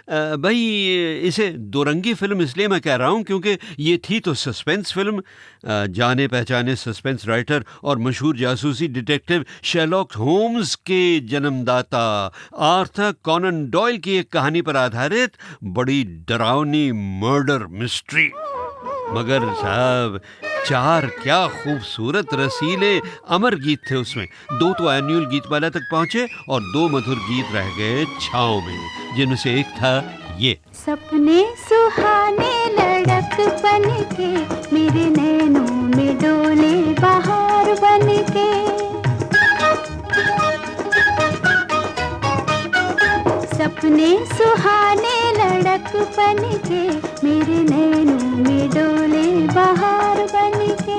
भाई इसे दोरंगी फिल्म इसलिए मैं कह रहा हूँ क्योंकि ये थी तो सस्पेंस फिल्म। जाने पहचाने सस्पेंस राइटर और मशहूर जासूसी डिटेक्टिव शेरलॉक होम्स के जन्मदाता आर्थर कॉनन डॉयल की एक कहानी पर आधारित बड़ी डरावनी मर्डर मिस्ट्री। मगर साहब, 4 क्या खूबसूरत रसीले अमर गीत थे उसमें। 2 तो एनुअल गीतमाला तक पहुंचे और 2 मधुर गीत रह गए छाँव में, जिनमें से एक था ये। सपने सुहाने लड़कपन के मेरे नैनों में डोले बहार बन के। सपने सुहाने लड़कपन के मेरे नैनों में डोले बहार बन के।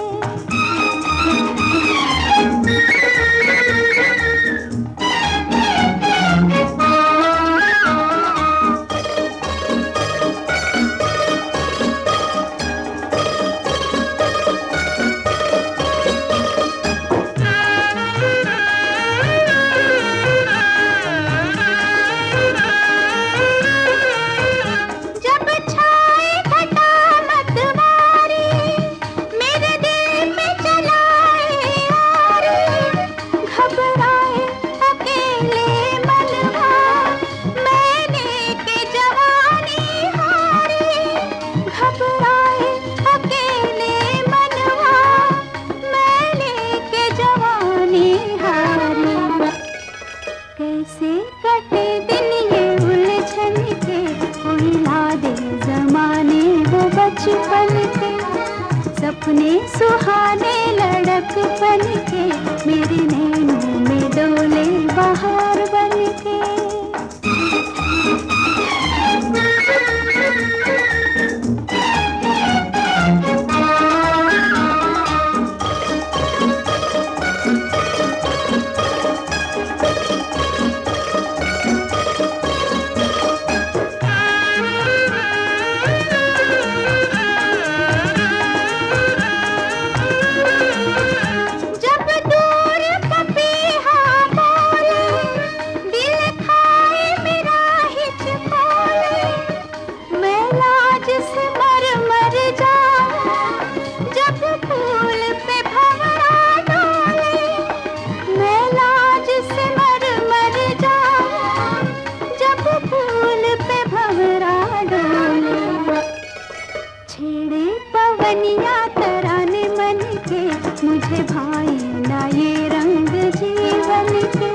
कैसे कटे दिन ये उलझन के, कोई ला दे जमाने वो बचपन के। सपने सुहाने लड़कपन के मेरे नैनों में डोले बहार बन के। मुझे भाई ना ये रंग जीवन के।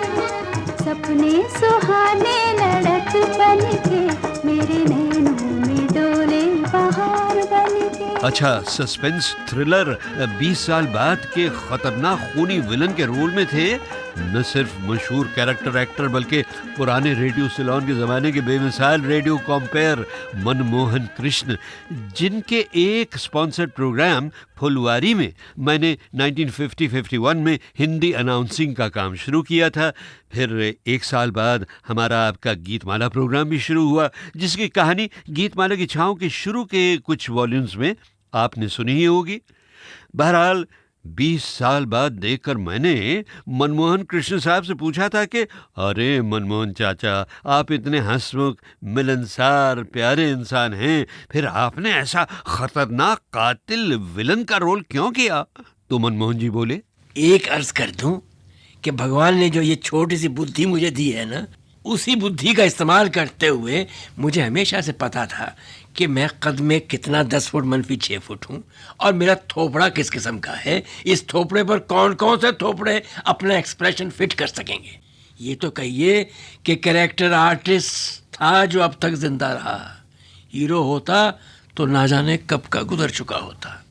सपने सुहाने लड़कपन के मेरे नैनों में डोले बहार बन के। अच्छा, सस्पेंस थ्रिलर 20 साल बाद के खतरनाक खूनी विलन के रोल में थे न सिर्फ मशहूर कैरेक्टर एक्टर बल्कि पुराने रेडियो सिलोन के ज़माने के बेमिसाल रेडियो कॉम्पेयर मनमोहन कृष्ण, जिनके एक स्पॉन्सर्ड प्रोग्राम फुलवारी में मैंने 1950-51 में हिंदी अनाउंसिंग का काम शुरू किया था। फिर 1 साल बाद हमारा आपका गीतमाला प्रोग्राम भी शुरू हुआ, जिसकी कहानी गीतमाला की छाँव के शुरू के कुछ वॉल्यूम्स में आपने सुनी ही होगी। बहरहाल 20 साल बाद देखकर मैंने मनमोहन कृष्ण साहब से पूछा था कि अरे मनमोहन चाचा, आप इतने हंसमुख मिलनसार प्यारे इंसान हैं, फिर आपने ऐसा खतरनाक कातिल विलन का रोल क्यों किया? तो मनमोहन जी बोले, एक अर्ज कर दूं कि भगवान ने जो ये छोटी सी बुद्धि मुझे दी है ना, उसी बुद्धि का इस्तेमाल करते हुए मुझे हमेशा से पता था कि मैं कद में कितना 10 फुट मनफी 6 फुट हूँ और मेरा थोपड़ा किस किस्म का है। इस थोपड़े पर कौन कौन से थोपड़े अपना एक्सप्रेशन फिट कर सकेंगे। ये तो कहिए कि कैरेक्टर आर्टिस्ट था जो अब तक जिंदा रहा। हीरो होता तो ना जाने कब का गुजर चुका होता।